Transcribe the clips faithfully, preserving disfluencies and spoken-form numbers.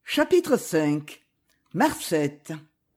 Chapitre cinq. Marcette.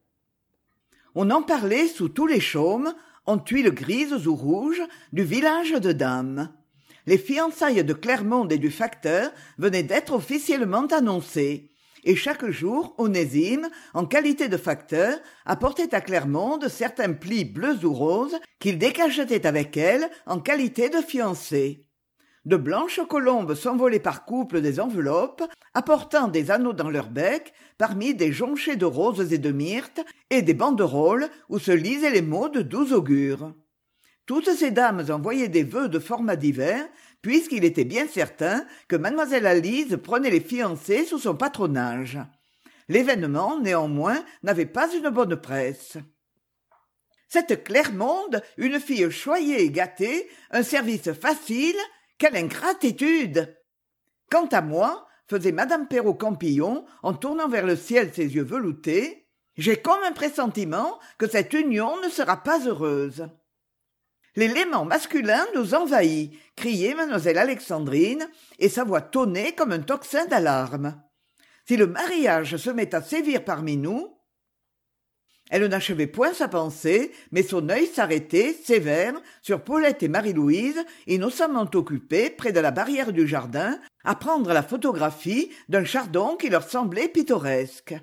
On en parlait sous tous les chaumes, en tuiles grises ou rouges, du village de Dames. Les fiançailles de Clermont et du facteur venaient d'être officiellement annoncées, et chaque jour Onésime, en qualité de facteur, apportait à Clermont certains plis bleus ou roses qu'il décachetait avec elle en qualité de fiancé. De blanches colombes s'envolaient par couples des enveloppes, apportant des anneaux dans leur bec, parmi des jonchets de roses et de myrtes, et des banderoles où se lisaient les mots de doux augure. Toutes ces dames envoyaient des vœux de formats divers, puisqu'il était bien certain que mademoiselle Alise prenait les fiancés sous son patronage. L'événement, néanmoins, n'avait pas une bonne presse. Cette Clermonde, une fille choyée et gâtée, un service facile, quelle ingratitude! Quant à moi, faisait madame Perrault-Campillon, en tournant vers le ciel ses yeux veloutés, j'ai comme un pressentiment que cette union ne sera pas heureuse. L'élément masculin nous envahit, criait mademoiselle Alexandrine, et sa voix tonnait comme un tocsin d'alarme. Si le mariage se met à sévir parmi nous... Elle n'achevait point sa pensée, mais son œil s'arrêtait, sévère, sur Paulette et Marie-Louise, innocemment occupées, près de la barrière du jardin, à prendre la photographie d'un chardon qui leur semblait pittoresque.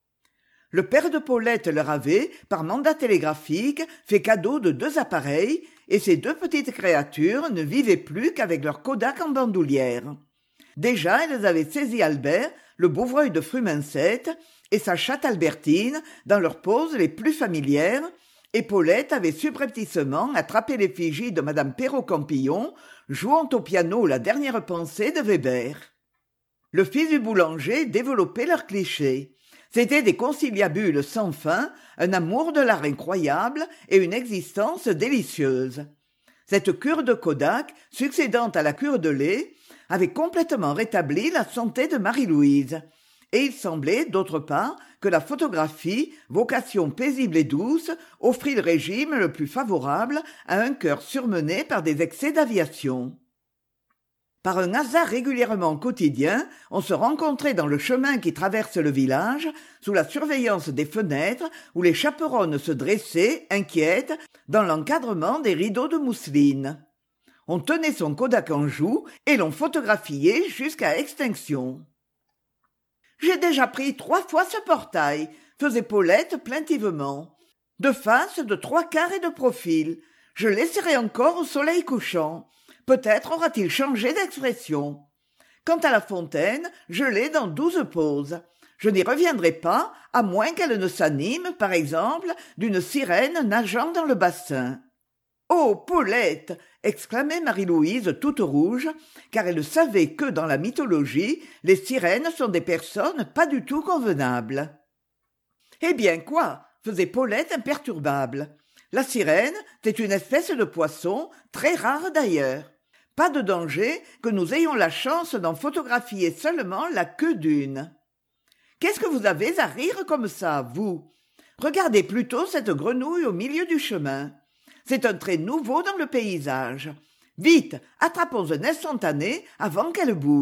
Le père de Paulette leur avait, par mandat télégraphique, fait cadeau de deux appareils, et ces deux petites créatures ne vivaient plus qu'avec leur Kodak en bandoulière. Déjà elles avaient saisi Albert, le Bouvreuil de Frumincette, et sa chatte Albertine, dans leurs poses les plus familières, et Paulette avait subrepticement attrapé l'effigie de madame Perrault-Campillon, jouant au piano la dernière pensée de Weber. Le fils du boulanger développait leurs clichés. C'étaient des conciliabules sans fin, un amour de l'art incroyable et une existence délicieuse. Cette cure de Kodak, succédant à la cure de lait, avait complètement rétabli la santé de Marie-Louise. Et il semblait, d'autre part, que la photographie, vocation paisible et douce, offrit le régime le plus favorable à un cœur surmené par des excès d'aviation. Par un hasard régulièrement quotidien, on se rencontrait dans le chemin qui traverse le village, sous la surveillance des fenêtres où les chaperonnes se dressaient, inquiètes, dans l'encadrement des rideaux de mousseline. On tenait son Kodak en joue et l'on photographiait jusqu'à extinction. « J'ai déjà pris trois fois ce portail », faisait Paulette plaintivement. « De face, de trois quarts et de profil. Je l'essaierai encore au soleil couchant. Peut-être aura-t-il changé d'expression. Quant à la fontaine, je l'ai dans douze poses. Je n'y reviendrai pas, à moins qu'elle ne s'anime, par exemple, d'une sirène nageant dans le bassin. »« Oh, Paulette !» exclamait Marie-Louise toute rouge, car elle savait que, dans la mythologie, les sirènes sont des personnes pas du tout convenables. « Eh bien quoi ?» faisait Paulette imperturbable. « La sirène, c'est une espèce de poisson, très rare d'ailleurs. Pas de danger que nous ayons la chance d'en photographier seulement la queue d'une. Qu'est-ce que vous avez à rire comme ça, vous ? Regardez plutôt cette grenouille au milieu du chemin. C'est un trait nouveau dans le paysage. Vite, attrapons un instantané avant qu'elle bouge. »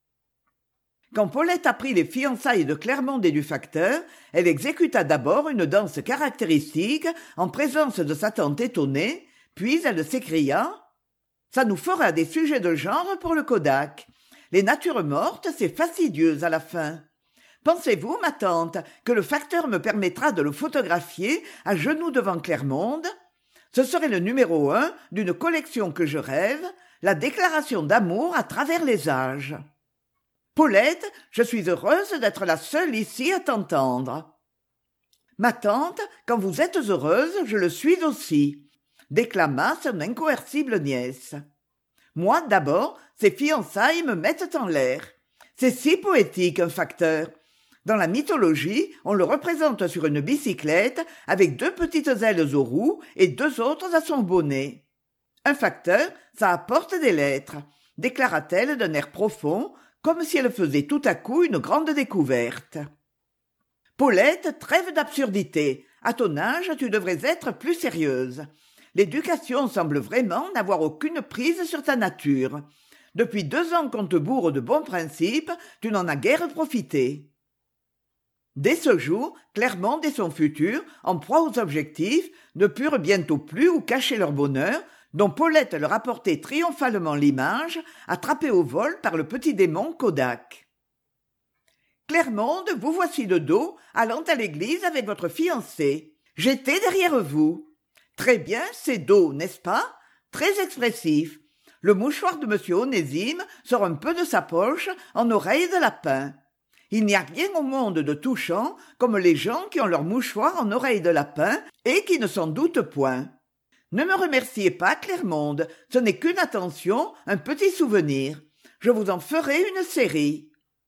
Quand Paulette apprit les fiançailles de Clermont et du facteur, elle exécuta d'abord une danse caractéristique en présence de sa tante étonnée, puis elle s'écria « Ça nous fera des sujets de genre pour le Kodak. Les natures mortes, c'est fastidieux à la fin. Pensez-vous, ma tante, que le facteur me permettra de le photographier à genoux devant Clermonde ? Ce serait le numéro un d'une collection que je rêve, la déclaration d'amour à travers les âges. Paulette, je suis heureuse d'être la seule ici à t'entendre. Ma tante, quand vous êtes heureuse, je le suis aussi, déclama son incoercible nièce. Moi, d'abord, ces fiançailles me mettent en l'air. C'est si poétique, un facteur. Dans la mythologie, on le représente sur une bicyclette avec deux petites ailes aux roues et deux autres à son bonnet. Un facteur, ça apporte des lettres, déclara-t-elle d'un air profond, comme si elle faisait tout à coup une grande découverte. Paulette, trêve d'absurdité. À ton âge, tu devrais être plus sérieuse. L'éducation semble vraiment n'avoir aucune prise sur ta nature. Depuis deux ans qu'on te bourre de bons principes, tu n'en as guère profité. Dès ce jour, Clermont et son futur, en proie aux objectifs, ne purent bientôt plus où cacher leur bonheur, dont Paulette leur apportait triomphalement l'image, attrapée au vol par le petit démon Kodak. « Clermont, vous voici de dos, allant à l'église avec votre fiancé. J'étais derrière vous. Très bien, c'est dos, n'est-ce pas? Très expressif. Le mouchoir de monsieur Onésime sort un peu de sa poche en oreille de lapin. Il n'y a rien au monde de touchant comme les gens qui ont leur mouchoir en oreille de lapin et qui ne s'en doutent point. Ne me remerciez pas, Clermonde, ce n'est qu'une attention, un petit souvenir. Je vous en ferai une série. »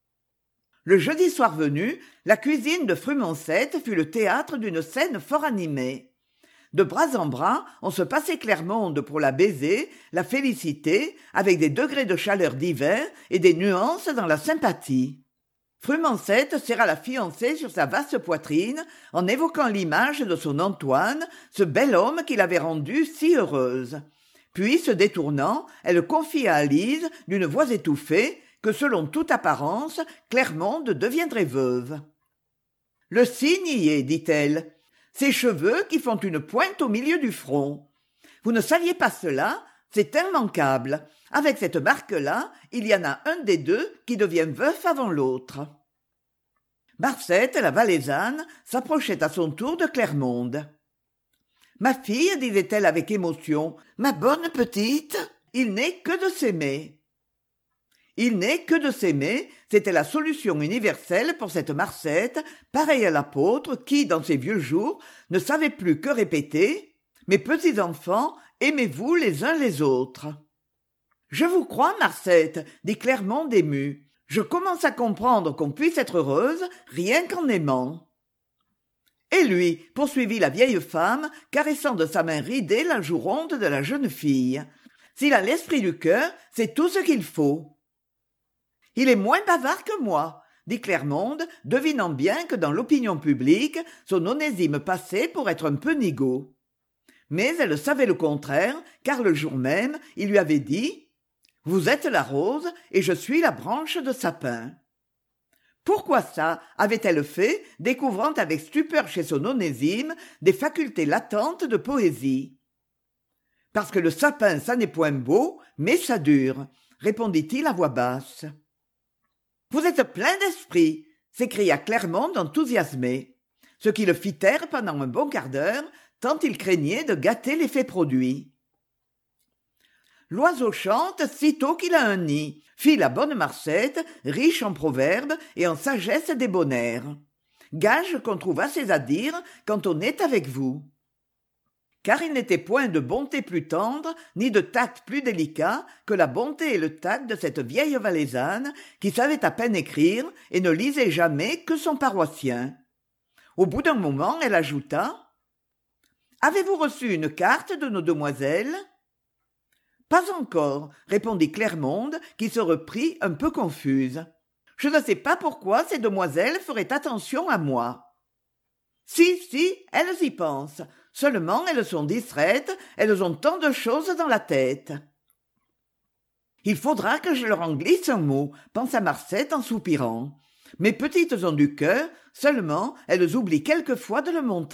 Le jeudi soir venu, la cuisine de Frumoncette fut le théâtre d'une scène fort animée. De bras en bras, on se passait Clermonde pour la baiser, la féliciter, avec des degrés de chaleur divers et des nuances dans la sympathie. Frumoncette serra la fiancée sur sa vaste poitrine en évoquant l'image de son Antoine, ce bel homme qui l'avait rendue si heureuse. Puis, se détournant, elle confia à Lise, d'une voix étouffée, que selon toute apparence, Clermonde deviendrait veuve. « Le signe y est, dit-elle. Ses cheveux qui font une pointe au milieu du front. Vous ne saviez pas cela? C'est immanquable. Avec cette marque-là, il y en a un des deux qui devient veuf avant l'autre. » Marcette, la Valaisanne, s'approchait à son tour de Clermonde. « Ma fille, disait-elle avec émotion, ma bonne petite, il n'est que de s'aimer. » Il n'est que de s'aimer, c'était la solution universelle pour cette Marcette, pareille à l'apôtre qui, dans ses vieux jours, ne savait plus que répéter « Mes petits enfants, aimez-vous les uns les autres. » « Je vous crois, Marcette, dit Clermonde émue. Je commence à comprendre qu'on puisse être heureuse rien qu'en aimant. » « Et lui, poursuivit la vieille femme, caressant de sa main ridée la joue ronde de la jeune fille. S'il a l'esprit du cœur, c'est tout ce qu'il faut. »« Il est moins bavard que moi, dit Clermonde, devinant bien que dans l'opinion publique, son Onésime passait pour être un peu nigaud. Mais elle savait le contraire, car le jour même, il lui avait dit « Vous êtes la rose et je suis la branche de sapin. » Pourquoi ça avait-elle fait, découvrant avec stupeur chez son Onésime des facultés latentes de poésie. « Parce que le sapin, ça n'est point beau, mais ça dure, » répondit-il à voix basse. « Vous êtes plein d'esprit !» s'écria Clermonde enthousiasmé, ce qui le fit taire pendant un bon quart d'heure, tant il craignait de gâter l'effet produit. « L'oiseau chante sitôt qu'il a un nid », fit la bonne Marcette, riche en proverbes et en sagesse débonnaire. « Gage qu'on trouve assez à dire quand on est avec vous. » Car il n'était point de bonté plus tendre, ni de tact plus délicat que la bonté et le tact de cette vieille Valaisanne qui savait à peine écrire et ne lisait jamais que son paroissien. Au bout d'un moment, elle ajouta « Avez-vous reçu une carte de nos demoiselles ?» « Pas encore, » répondit Clermonde, qui se reprit un peu confuse. « Je ne sais pas pourquoi ces demoiselles feraient attention à moi. »« Si, si, elles y pensent. Seulement, elles sont distraites, elles ont tant de choses dans la tête. »« Il faudra que je leur en glisse un mot, » pensa Marcette en soupirant. « Mes petites ont du cœur, seulement elles oublient quelquefois de le montrer. »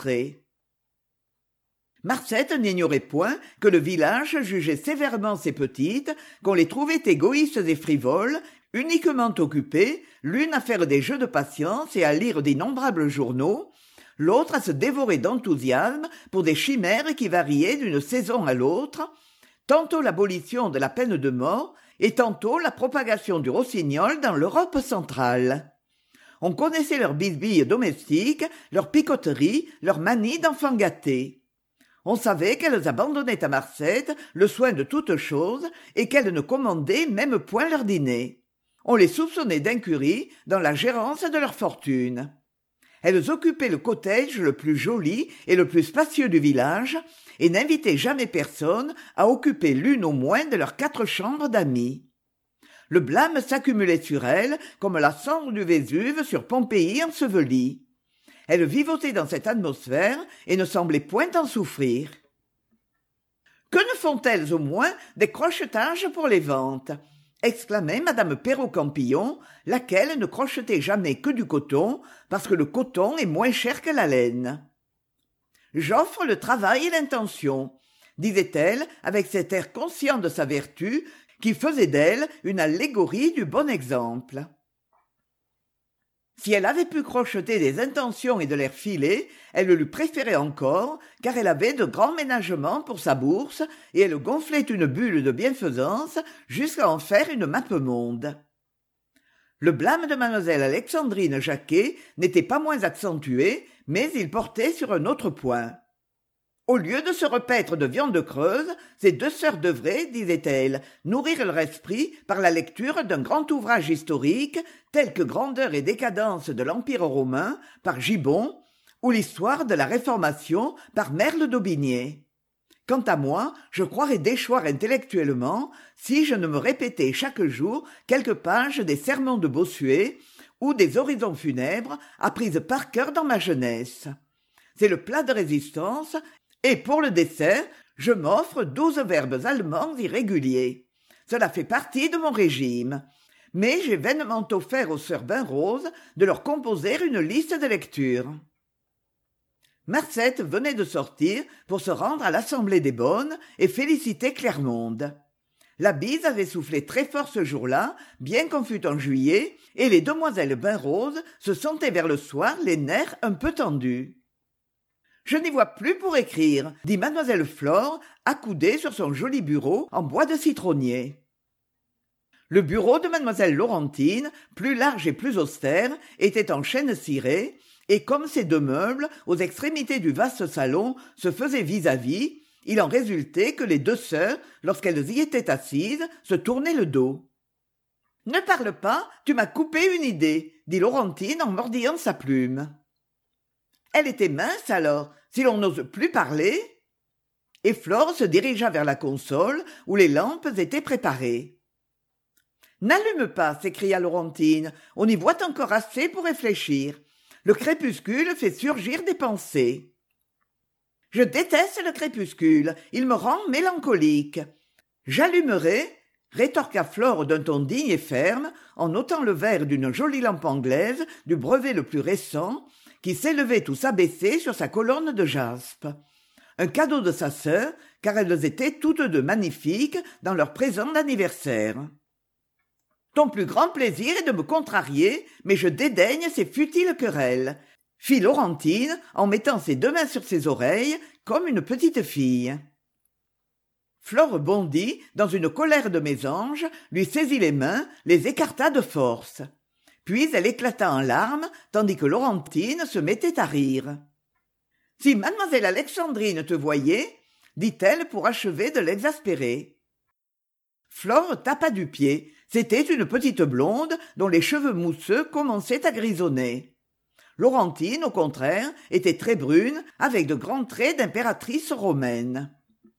Marcette n'ignorait point que le village jugeait sévèrement ces petites, qu'on les trouvait égoïstes et frivoles, uniquement occupées, l'une à faire des jeux de patience et à lire d'innombrables journaux, l'autre à se dévorer d'enthousiasme pour des chimères qui variaient d'une saison à l'autre, tantôt l'abolition de la peine de mort et tantôt la propagation du rossignol dans l'Europe centrale. On connaissait leurs bisbilles domestiques, leurs picoteries, leurs manies d'enfants gâtés. On savait qu'elles abandonnaient à Marcette le soin de toutes choses et qu'elles ne commandaient même point leur dîner. On les soupçonnait d'incurie dans la gérance de leur fortune. Elles occupaient le cottage le plus joli et le plus spacieux du village et n'invitaient jamais personne à occuper l'une au moins de leurs quatre chambres d'amis. Le blâme s'accumulait sur elles comme la cendre du Vésuve sur Pompéi ensevelie. Elles vivotaient dans cette atmosphère et ne semblaient point en souffrir. Que ne font-elles au moins des crochetages pour les ventes ? exclamait madame Perrault-Campillon, laquelle ne crochetait jamais que du coton, parce que le coton est moins cher que la laine. J'offre le travail et l'intention, disait-elle avec cet air conscient de sa vertu qui faisait d'elle une allégorie du bon exemple. Si elle avait pu crocheter des intentions et de l'air filé, elle le lui préférait encore, car elle avait de grands ménagements pour sa bourse, et elle gonflait une bulle de bienfaisance jusqu'à en faire une mappemonde. Le blâme de mademoiselle Alexandrine Jacquet n'était pas moins accentué, mais il portait sur un autre point. Au lieu de se repaître de viande creuse, ces deux sœurs devraient, disait-elle, nourrir leur esprit par la lecture d'un grand ouvrage historique tel que Grandeur et décadence de l'Empire romain par Gibbon ou l'histoire de la Réformation par Merle d'Aubigné. Quant à moi, je croirais déchoir intellectuellement si je ne me répétais chaque jour quelques pages des Sermons de Bossuet ou des Horizons funèbres apprises par cœur dans ma jeunesse. C'est le plat de résistance, et pour le dessert, je m'offre douze verbes allemands irréguliers. Cela fait partie de mon régime. Mais j'ai vainement offert aux sœurs Bain-Rose de leur composer une liste de lecture. Marcette venait de sortir pour se rendre à l'Assemblée des Bonnes et féliciter Clermonde. La bise avait soufflé très fort ce jour-là, bien qu'on fût en juillet, et les demoiselles Bain-Rose se sentaient vers le soir les nerfs un peu tendus. « Je n'y vois plus pour écrire, » dit mademoiselle Flore, accoudée sur son joli bureau en bois de citronnier. Le bureau de mademoiselle Laurentine, plus large et plus austère, était en chêne ciré, et comme ces deux meubles, aux extrémités du vaste salon, se faisaient vis-à-vis, il en résultait que les deux sœurs, lorsqu'elles y étaient assises, se tournaient le dos. « Ne parle pas, tu m'as coupé une idée, » dit Laurentine en mordillant sa plume. Elle était mince alors, si l'on n'ose plus parler. Et Flore se dirigea vers la console où les lampes étaient préparées. « N'allume pas, s'écria Laurentine, on y voit encore assez pour réfléchir. Le crépuscule fait surgir des pensées. »« Je déteste le crépuscule, il me rend mélancolique. »« J'allumerai, » rétorqua Flore d'un ton digne et ferme, en ôtant le verre d'une jolie lampe anglaise du brevet le plus récent, qui s'élevait ou s'abaissait sur sa colonne de jaspe. Un cadeau de sa sœur, car elles étaient toutes deux magnifiques dans leur présent d'anniversaire. « Ton plus grand plaisir est de me contrarier, mais je dédaigne ces futiles querelles, » fit Laurentine en mettant ses deux mains sur ses oreilles comme une petite fille. Flore bondit dans une colère de mésange, lui saisit les mains, les écarta de force. Puis elle éclata en larmes, tandis que Laurentine se mettait à rire. « Si mademoiselle Alexandrine te voyait, » dit-elle pour achever de l'exaspérer. Flore tapa du pied. C'était une petite blonde dont les cheveux mousseux commençaient à grisonner. Laurentine, au contraire, était très brune, avec de grands traits d'impératrice romaine.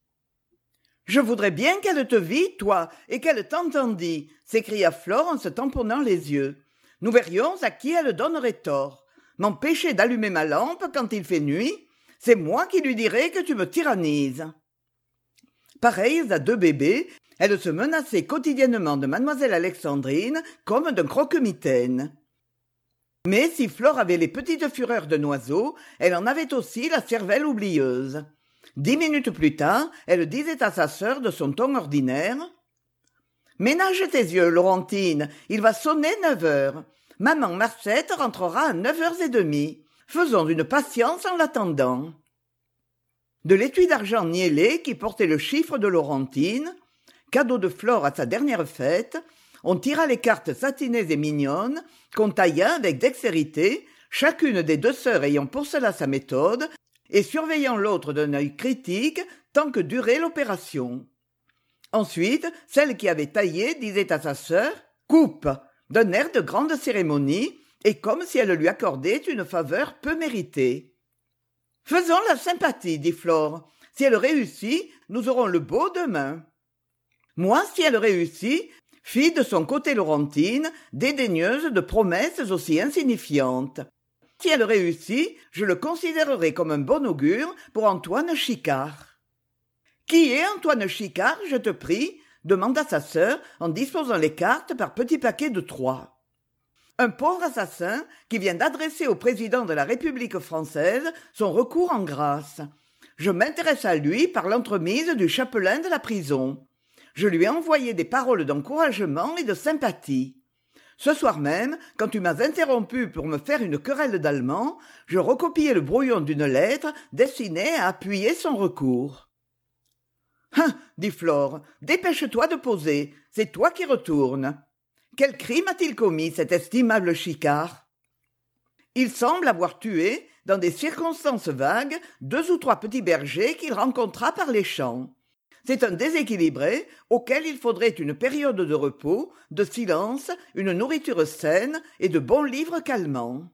« Je voudrais bien qu'elle te vît, toi, et qu'elle t'entendît, » s'écria Flore en se tamponnant les yeux. « Nous verrions à qui elle donnerait tort. M'empêcher d'allumer ma lampe quand il fait nuit, c'est moi qui lui dirai que tu me tyrannises. » Pareilles à deux bébés, elles se menaçaient quotidiennement de mademoiselle Alexandrine comme d'un croque-mitaine. Mais si Flore avait les petites fureurs de oiseau, elle en avait aussi la cervelle oublieuse. Dix minutes plus tard, elle disait à sa sœur de son ton ordinaire « Ménage tes yeux, Laurentine, il va sonner neuf heures. Maman Marcette rentrera à neuf heures et demie. Faisons une patience en l'attendant. » De l'étui d'argent niellé qui portait le chiffre de Laurentine, cadeau de Flore à sa dernière fête, on tira les cartes satinées et mignonnes qu'on tailla avec dextérité, chacune des deux sœurs ayant pour cela sa méthode et surveillant l'autre d'un œil critique tant que durait l'opération. Ensuite, celle qui avait taillé disait à sa sœur « Coupe !» d'un air de grande cérémonie et comme si elle lui accordait une faveur peu méritée. « Faisons la sympathie, dit Flore. Si elle réussit, nous aurons le beau demain. » Moi, si elle réussit, fit de son côté Laurentine, dédaigneuse de promesses aussi insignifiantes. Si elle réussit, je le considérerai comme un bon augure pour Antoine Chicard. « Qui est Antoine Chicard, je te prie » demanda sa sœur en disposant les cartes par petits paquets de trois. Un pauvre assassin qui vient d'adresser au président de la République française son recours en grâce. Je m'intéresse à lui par l'entremise du chapelain de la prison. Je lui ai envoyé des paroles d'encouragement et de sympathie. Ce soir même, quand tu m'as interrompu pour me faire une querelle d'allemand, je recopiai le brouillon d'une lettre destinée à appuyer son recours. « Hein !» dit Flore, « dépêche-toi de poser, c'est toi qui retournes. Quel crime a-t-il commis, cet estimable Chicard ? Il semble avoir tué, dans des circonstances vagues, deux ou trois petits bergers qu'il rencontra par les champs. C'est un déséquilibré auquel il faudrait une période de repos, de silence, une nourriture saine et de bons livres calmants.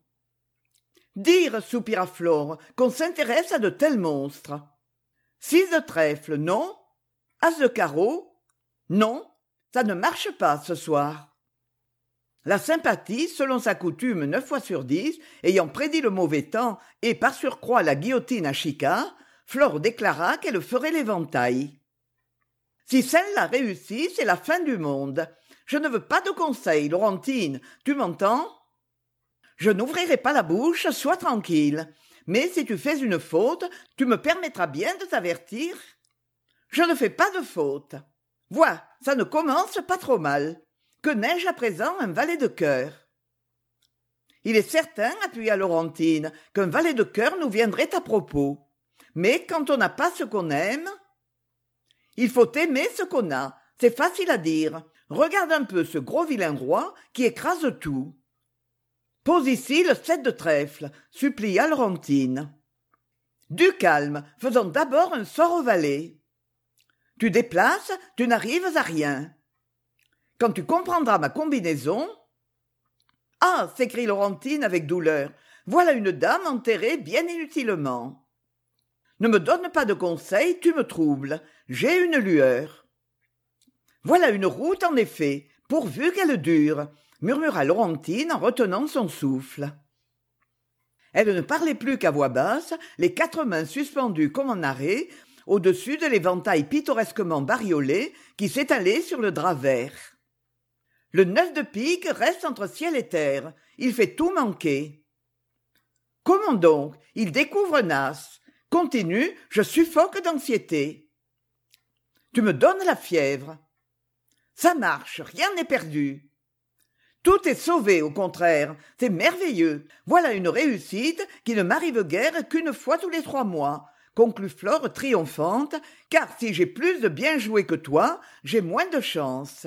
Dire, soupira Flore, qu'on s'intéresse à de tels monstres. Six de trèfle, non ? As de carreau ? Non, ça ne marche pas ce soir. La sympathie, selon sa coutume neuf fois sur dix, ayant prédit le mauvais temps et par surcroît la guillotine à Chicard, Flore déclara qu'elle ferait l'éventail. Si celle-là réussit, c'est la fin du monde. Je ne veux pas de conseils, Laurentine, tu m'entends ? Je n'ouvrirai pas la bouche, sois tranquille. Mais si tu fais une faute, tu me permettras bien de t'avertir ? Je ne fais pas de faute. Vois, ça ne commence pas trop mal. Que n'ai-je à présent un valet de cœur ? Il est certain, appuya Laurentine, qu'un valet de cœur nous viendrait à propos. Mais quand on n'a pas ce qu'on aime... Il faut aimer ce qu'on a, c'est facile à dire. Regarde un peu ce gros vilain roi qui écrase tout. Pose ici le sept de trèfle, supplia Laurentine. Du calme, faisons d'abord un sort au valet. Tu déplaces, tu n'arrives à rien. Quand tu comprendras ma combinaison... Ah, s'écrie Laurentine avec douleur, voilà une dame enterrée bien inutilement. Ne me donne pas de conseils, tu me troubles. J'ai une lueur. Voilà une route, en effet, pourvu qu'elle dure, murmura Laurentine en retenant son souffle. Elle ne parlait plus qu'à voix basse, les quatre mains suspendues comme en arrêt, au-dessus de l'éventail pittoresquement bariolé qui s'étalait sur le drap vert. Le neuf de pique reste entre ciel et terre, il fait tout manquer. Comment donc ? Il découvre un as. Continue, je suffoque d'anxiété. Tu me donnes la fièvre. Ça marche, rien n'est perdu. Tout est sauvé, au contraire, c'est merveilleux. Voilà une réussite qui ne m'arrive guère qu'une fois tous les trois mois, conclut Flore triomphante, car si j'ai plus de bien joué que toi, j'ai moins de chance.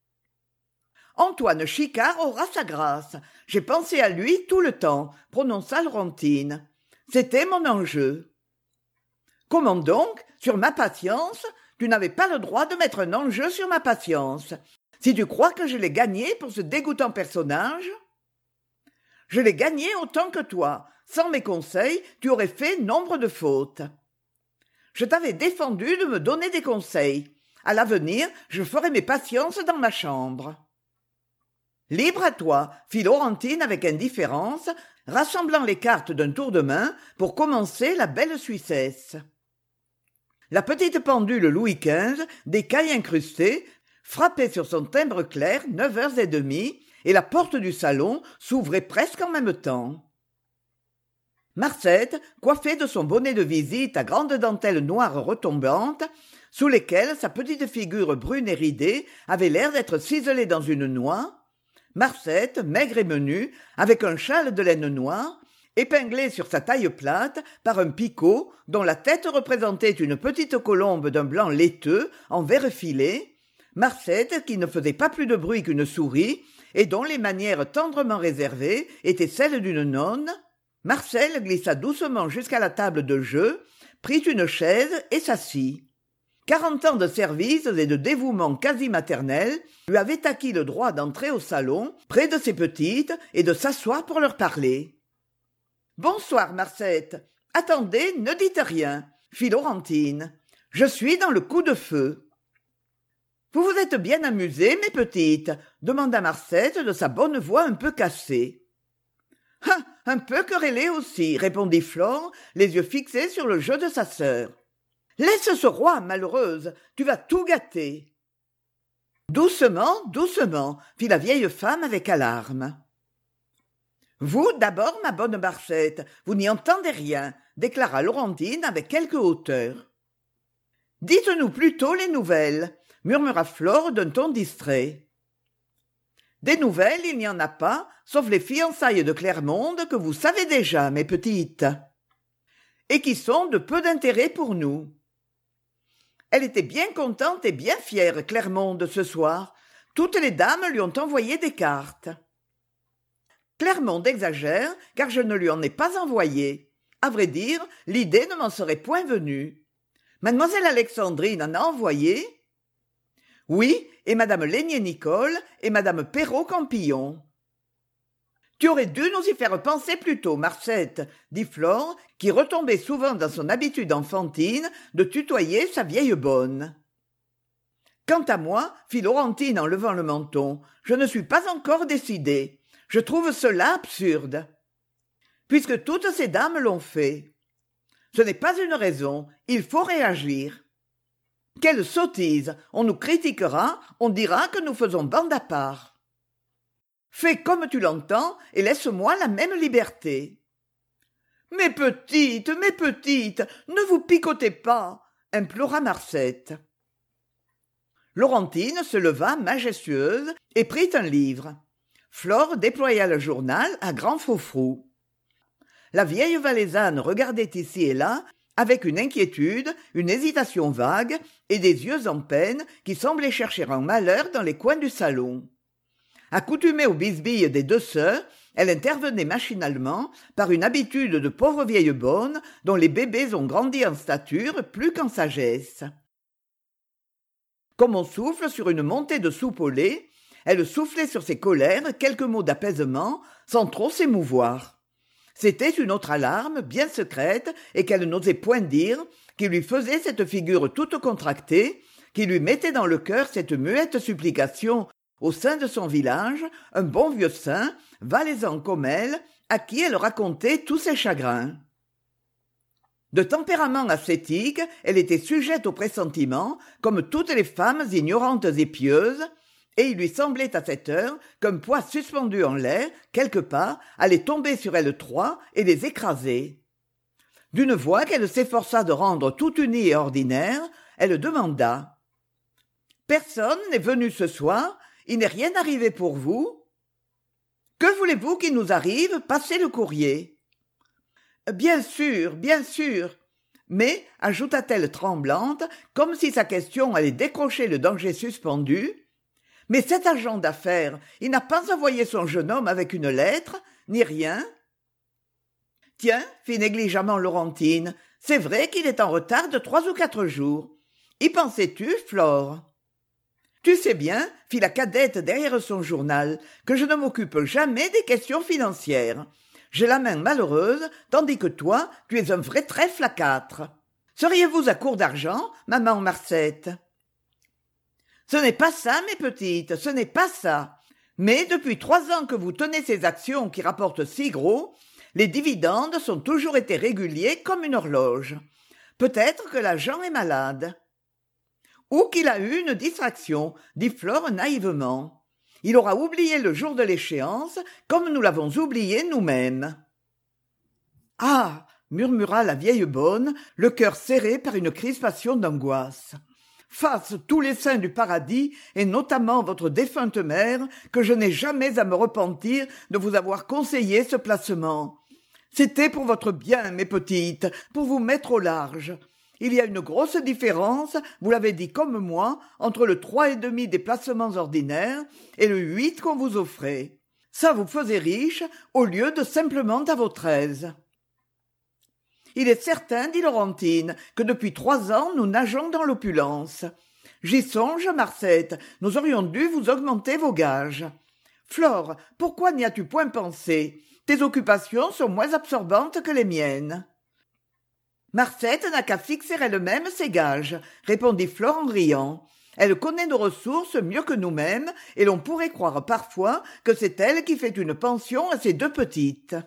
Antoine Chicard aura sa grâce. J'ai pensé à lui tout le temps, prononça Laurentine. C'était mon enjeu. Comment donc, sur ma patience ? Tu n'avais pas le droit de mettre un enjeu sur ma patience. Si tu crois que je l'ai gagné pour ce dégoûtant personnage, je l'ai gagné autant que toi. Sans mes conseils, tu aurais fait nombre de fautes. Je t'avais défendu de me donner des conseils. À l'avenir, je ferai mes patiences dans ma chambre. Libre à toi, fit Laurentine avec indifférence, rassemblant les cartes d'un tour de main pour commencer la belle Suissesse. La petite pendule Louis quinze, d'écailles incrustées, frappait sur son timbre clair neuf heures et demie, et la porte du salon s'ouvrait presque en même temps. Marcette, coiffée de son bonnet de visite à grandes dentelles noires retombantes, sous lesquelles sa petite figure brune et ridée avait l'air d'être ciselée dans une noix, Marcette, maigre et menue, avec un châle de laine noire, épinglé sur sa taille plate par un picot dont la tête représentait une petite colombe d'un blanc laiteux en vert filé, Marcette, qui ne faisait pas plus de bruit qu'une souris et dont les manières tendrement réservées étaient celles d'une nonne, Marcel glissa doucement jusqu'à la table de jeu, prit une chaise et s'assit. Quarante ans de services et de dévouement quasi maternel lui avaient acquis le droit d'entrer au salon, près de ses petites, et de s'asseoir pour leur parler. « Bonsoir, Marcette. Attendez, ne dites rien, » fit Laurentine. « Je suis dans le coup de feu. »« Vous vous êtes bien amusées, mes petites ?» demanda Marcette de sa bonne voix un peu cassée. « Ah, un peu querellée aussi, » répondit Flore, les yeux fixés sur le jeu de sa sœur. « Laisse ce roi, malheureuse, tu vas tout gâter. » Doucement, doucement, fit la vieille femme avec alarme. Vous, d'abord, ma bonne Marcette, vous n'y entendez rien, déclara Laurentine avec quelque hauteur. Dites-nous plutôt les nouvelles, murmura Flore d'un ton distrait. Des nouvelles, il n'y en a pas, sauf les fiançailles de Clermonde que vous savez déjà, mes petites, et qui sont de peu d'intérêt pour nous. Elle était bien contente et bien fière, Clermonde, ce soir. Toutes les dames lui ont envoyé des cartes. Clermonde exagère, car je ne lui en ai pas envoyé. À vrai dire, l'idée ne m'en serait point venue. Mademoiselle Alexandrine en a envoyé. Oui, et madame Lénier-Nicole et madame Perrault-Campillon. Tu aurais dû nous y faire penser plus tôt, Marcette, dit Flore, qui retombait souvent dans son habitude enfantine de tutoyer sa vieille bonne. Quant à moi, fit Laurentine en levant le menton, je ne suis pas encore décidée. Je trouve cela absurde. Puisque toutes ces dames l'ont fait. Ce n'est pas une raison, il faut réagir. Quelle sottise, on nous critiquera, on dira que nous faisons bande à part. Fais comme tu l'entends et laisse-moi la même liberté. Mes petites, mes petites, ne vous picotez pas, implora Marcette. Laurentine se leva majestueuse et prit un livre. Flore déploya le journal à grand froufrou. La vieille valaisanne regardait ici et là avec une inquiétude, une hésitation vague et des yeux en peine qui semblaient chercher un malheur dans les coins du salon. Accoutumée aux bisbilles des deux sœurs, elle intervenait machinalement par une habitude de pauvre vieille bonne dont les bébés ont grandi en stature plus qu'en sagesse. Comme on souffle sur une montée de soupe au lait, elle soufflait sur ses colères quelques mots d'apaisement sans trop s'émouvoir. C'était une autre alarme bien secrète et qu'elle n'osait point dire, qui lui faisait cette figure toute contractée, qui lui mettait dans le cœur cette muette supplication au sein de son village, un bon vieux saint, valaisan comme elle, à qui elle racontait tous ses chagrins. De tempérament ascétique, elle était sujette aux pressentiments, comme toutes les femmes ignorantes et pieuses, et il lui semblait à cette heure qu'un poids suspendu en l'air, quelque part, allait tomber sur elles trois et les écraser. D'une voix qu'elle s'efforça de rendre tout unie et ordinaire, elle demanda « Personne n'est venu ce soir ? Il n'est rien arrivé pour vous ? Que voulez-vous qu'il nous arrive ? Passez le courrier. » Bien sûr, bien sûr. Mais, ajouta-t-elle tremblante, comme si sa question allait décrocher le danger suspendu, mais cet agent d'affaires, il n'a pas envoyé son jeune homme avec une lettre, ni rien. Tiens, fit négligemment Laurentine, c'est vrai qu'il est en retard de trois ou quatre jours. Y pensais-tu, Flore ? Tu sais bien, fit la cadette derrière son journal, que je ne m'occupe jamais des questions financières. J'ai la main malheureuse, tandis que toi, tu es un vrai trèfle à quatre. Seriez-vous à court d'argent, maman Marcette ? Ce n'est pas ça, mes petites, ce n'est pas ça. Mais depuis trois ans que vous tenez ces actions qui rapportent si gros, les dividendes sont toujours été réguliers comme une horloge. Peut-être que l'agent est malade. Ou qu'il a eu une distraction, dit Flore naïvement. Il aura oublié le jour de l'échéance, comme nous l'avons oublié nous-mêmes. Ah, murmura la vieille bonne, le cœur serré par une crispation d'angoisse. Fasse tous les saints du paradis, et notamment votre défunte mère, que je n'ai jamais à me repentir de vous avoir conseillé ce placement. C'était pour votre bien, mes petites, pour vous mettre au large. Il y a une grosse différence, vous l'avez dit comme moi, entre le trois et demi des placements ordinaires et le huit qu'on vous offrait. Ça vous faisait riche, au lieu de simplement à votre aise. Il est certain, dit Laurentine, que depuis trois ans nous nageons dans l'opulence. J'y songe, Marcette, nous aurions dû vous augmenter vos gages. Flore, pourquoi n'y as-tu point pensé ? Tes occupations sont moins absorbantes que les miennes. Marcette n'a qu'à fixer elle-même ses gages, répondit Flore en riant. Elle connaît nos ressources mieux que nous-mêmes, et l'on pourrait croire parfois que c'est elle qui fait une pension à ses deux petites.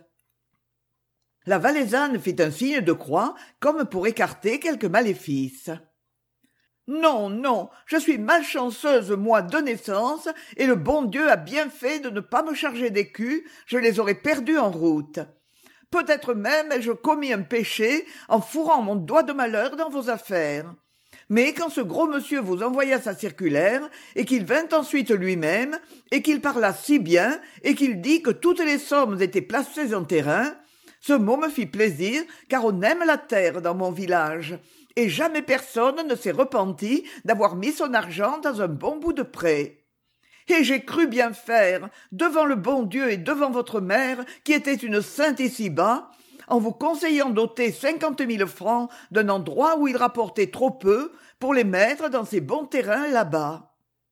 La valaisanne fit un signe de croix, comme pour écarter quelque maléfice. Non, non, je suis malchanceuse, moi, de naissance, et le bon Dieu a bien fait de ne pas me charger d'écus, je les aurais perdus en route. Peut-être même ai-je commis un péché en fourrant mon doigt de malheur dans vos affaires. Mais quand ce gros monsieur vous envoya sa circulaire, et qu'il vint ensuite lui-même, et qu'il parla si bien, et qu'il dit que toutes les sommes étaient placées en terrain, ce mot me fit plaisir, car on aime la terre dans mon village, et jamais personne ne s'est repenti d'avoir mis son argent dans un bon bout de pré. Et j'ai cru bien faire, devant le bon Dieu et devant votre mère, qui était une sainte ici-bas, en vous conseillant d'ôter cinquante mille francs d'un endroit où il rapportait trop peu pour les mettre dans ces bons terrains là-bas.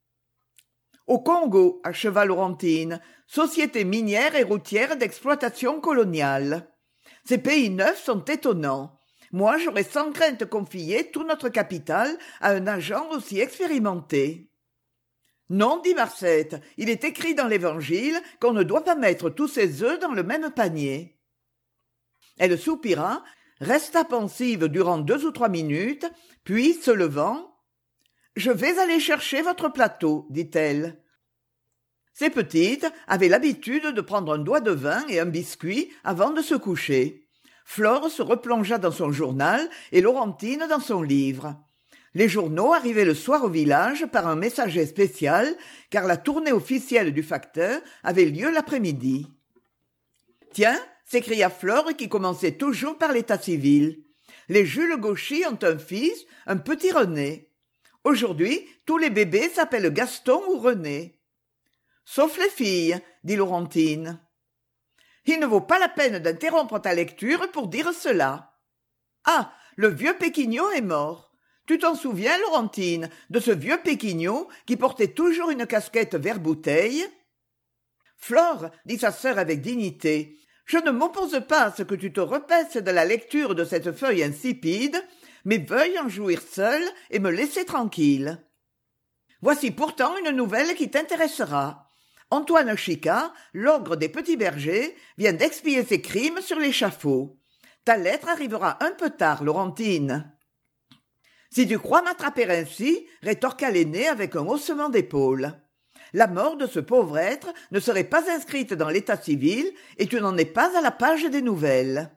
Au Congo, acheva Laurentine, société minière et routière d'exploitation coloniale. Ces pays neufs sont étonnants. Moi, j'aurais sans crainte confié tout notre capital à un agent aussi expérimenté. Non, dit Marcette, il est écrit dans l'Évangile qu'on ne doit pas mettre tous ses œufs dans le même panier. Elle soupira, resta pensive durant deux ou trois minutes, puis, se levant, « Je vais aller chercher votre plateau, dit-elle. » Ces petites avaient l'habitude de prendre un doigt de vin et un biscuit avant de se coucher. Flore se replongea dans son journal et Laurentine dans son livre. Les journaux arrivaient le soir au village par un messager spécial, car la tournée officielle du facteur avait lieu l'après-midi. « Tiens !» s'écria Flore qui commençait toujours par l'état civil. Les Jules Gauchy ont un fils, un petit René. Aujourd'hui, tous les bébés s'appellent Gaston ou René. Sauf les filles, dit Laurentine. Il ne vaut pas la peine d'interrompre ta lecture pour dire cela. Ah, le vieux Péquignot est mort. Tu t'en souviens, Laurentine, de ce vieux Péquignot qui portait toujours une casquette vert bouteille? Flore, dit sa sœur avec dignité, je ne m'oppose pas à ce que tu te repaisses de la lecture de cette feuille insipide, mais veuille en jouir seule et me laisser tranquille. Voici pourtant une nouvelle qui t'intéressera. Antoine Chicard, l'ogre des petits bergers, vient d'expier ses crimes sur l'échafaud. Ta lettre arrivera un peu tard, Laurentine. Si tu crois m'attraper ainsi, rétorqua l'aîné avec un haussement d'épaules. La mort de ce pauvre être ne serait pas inscrite dans l'état civil et tu n'en es pas à la page des nouvelles.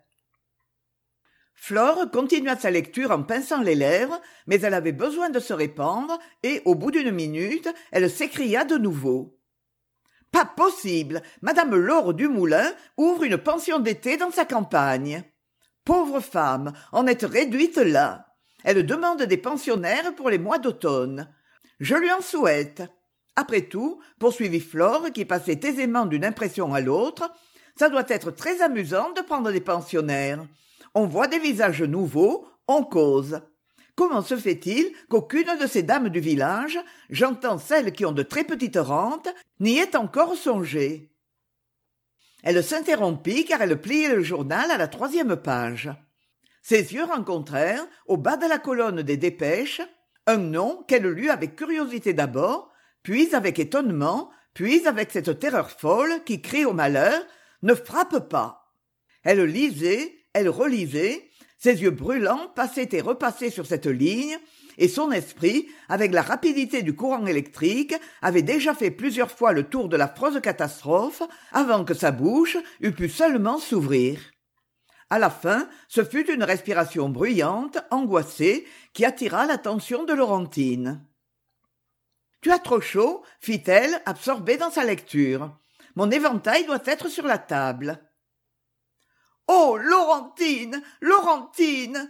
Flore continua sa lecture en pinçant les lèvres, mais elle avait besoin de se répandre et, au bout d'une minute, elle s'écria de nouveau. « Pas possible! Madame Laure Dumoulin ouvre une pension d'été dans sa campagne. Pauvre femme, en être réduite là. Elle demande des pensionnaires pour les mois d'automne. Je lui en souhaite. Après tout, poursuivit Flore, qui passait aisément d'une impression à l'autre, ça doit être très amusant de prendre des pensionnaires. On voit des visages nouveaux, on cause. Comment se fait-il qu'aucune de ces dames du village, j'entends celles qui ont de très petites rentes, n'y ait encore songé? Elle s'interrompit car elle pliait le journal à la troisième page. Ses yeux rencontrèrent, au bas de la colonne des dépêches, un nom qu'elle lut avec curiosité d'abord, puis avec étonnement, puis avec cette terreur folle qui crie au malheur « Ne frappe pas !» Elle lisait, elle relisait, ses yeux brûlants passaient et repassaient sur cette ligne, et son esprit, avec la rapidité du courant électrique, avait déjà fait plusieurs fois le tour de l'affreuse catastrophe avant que sa bouche eût pu seulement s'ouvrir. À la fin, ce fut une respiration bruyante, angoissée, qui attira l'attention de Laurentine. « Tu as trop chaud ?» fit-elle, absorbée dans sa lecture. « Mon éventail doit être sur la table. »« Oh, Laurentine, Laurentine !»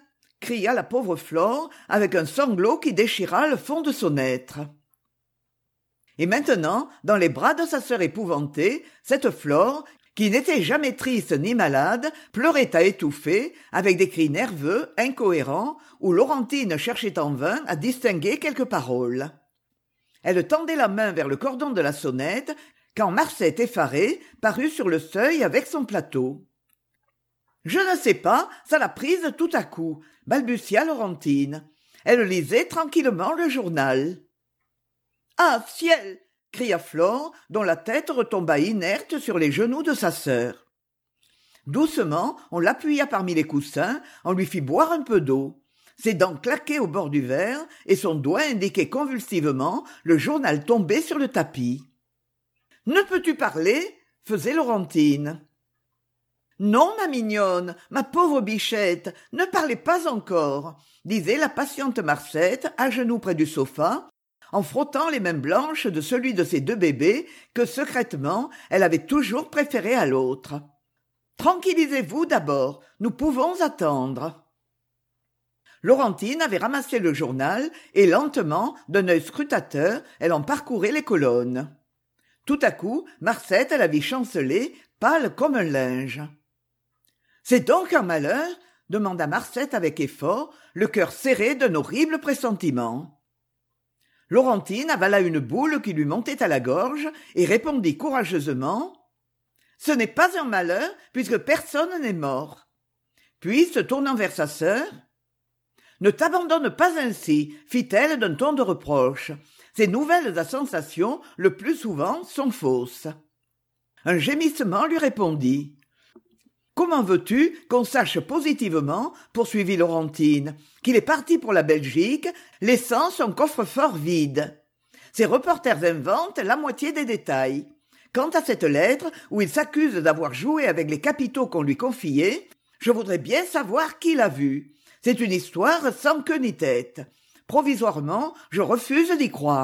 cria la pauvre Flore avec un sanglot qui déchira le fond de son être. Et maintenant, dans les bras de sa sœur épouvantée, cette Flore, qui n'était jamais triste ni malade, pleurait à étouffer, avec des cris nerveux, incohérents, où Laurentine cherchait en vain à distinguer quelques paroles. Elle tendait la main vers le cordon de la sonnette, quand Marcette, effarée, parut sur le seuil avec son plateau. « Je ne sais pas, ça l'a prise tout à coup », balbutia Laurentine. Elle lisait tranquillement le journal. « Ah, ciel !» cria Flore, dont la tête retomba inerte sur les genoux de sa sœur. Doucement, on l'appuya parmi les coussins, on lui fit boire un peu d'eau. ses dents claquaient au bord du verre et son doigt indiquait convulsivement le journal tombé sur le tapis. « Ne peux-tu parler ?» faisait Laurentine. « Non, ma mignonne, ma pauvre bichette, ne parlez pas encore !» disait la patiente Marcette, à genoux près du sofa, en frottant les mains blanches de celui de ses deux bébés que, secrètement, elle avait toujours préféré à l'autre. « Tranquillisez-vous d'abord, nous pouvons attendre. » Laurentine avait ramassé le journal et lentement, d'un œil scrutateur, elle en parcourait les colonnes. Tout à coup, Marcette la vit chanceler, pâle comme un linge. « C'est donc un malheur ?» demanda Marcette avec effort, le cœur serré d'un horrible pressentiment. Laurentine avala une boule qui lui montait à la gorge et répondit courageusement « Ce n'est pas un malheur, puisque personne n'est mort. » Puis, se tournant vers sa sœur, « Ne t'abandonne pas ainsi, fit-elle d'un ton de reproche. Ces nouvelles à sensation, le plus souvent, sont fausses. » Un gémissement lui répondit. « Comment veux-tu qu'on sache positivement, poursuivit Laurentine, qu'il est parti pour la Belgique, laissant son coffre-fort vide? Ces reporters inventent la moitié des détails. Quant à cette lettre, où il s'accuse d'avoir joué avec les capitaux qu'on lui confiait, je voudrais bien savoir qui l'a vu. C'est une histoire sans queue ni tête. Provisoirement, je refuse d'y croire. »«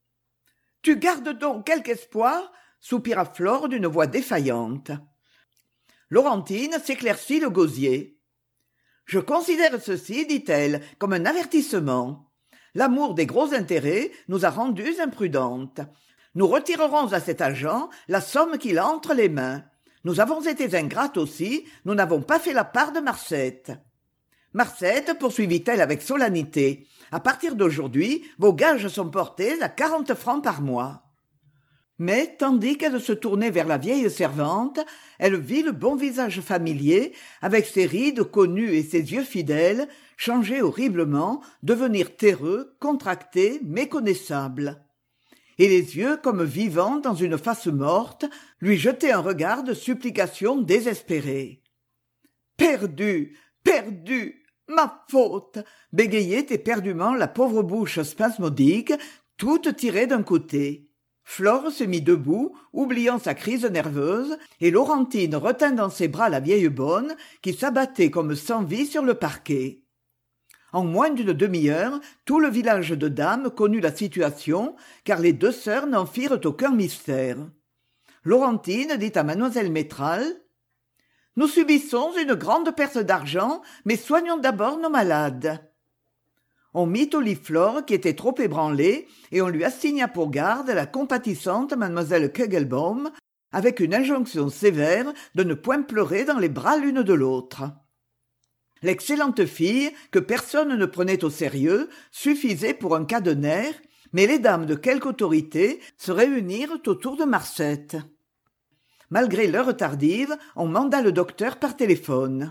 Tu gardes donc quelque espoir ?» soupira Flore d'une voix défaillante. Laurentine s'éclaircit le gosier. « Je considère ceci, dit-elle, comme un avertissement. L'amour des gros intérêts nous a rendus imprudentes. Nous retirerons à cet agent la somme qu'il a entre les mains. Nous avons été ingrates aussi, nous n'avons pas fait la part de Marcette. » Marcette, poursuivit-elle avec solennité, à partir d'aujourd'hui, vos gages sont portés à quarante francs par mois. Mais, tandis qu'elle se tournait vers la vieille servante, elle vit le bon visage familier, avec ses rides connues et ses yeux fidèles, changer horriblement, devenir terreux, contractés, méconnaissables. Et les yeux, comme vivants dans une face morte, lui jetaient un regard de supplication désespérée. « Perdu, perdu, ma faute !» bégayait éperdument la pauvre bouche spasmodique, toute tirée d'un côté. Flore se mit debout, oubliant sa crise nerveuse, et Laurentine retint dans ses bras la vieille bonne, qui s'abattait comme sans vie sur le parquet. En moins d'une demi-heure, tout le village de dames connut la situation, car les deux sœurs n'en firent aucun mystère. Laurentine dit à mademoiselle Métral « Nous subissons une grande perte d'argent, mais soignons d'abord nos malades. » On mit au lit Flore, qui était trop ébranlée, et on lui assigna pour garde la compatissante mademoiselle Kegelbaum, avec une injonction sévère de ne point pleurer dans les bras l'une de l'autre. L'excellente fille, que personne ne prenait au sérieux, suffisait pour un cas de nerfs, mais les dames de quelque autorité se réunirent autour de Marcette. Malgré l'heure tardive, on manda le docteur par téléphone.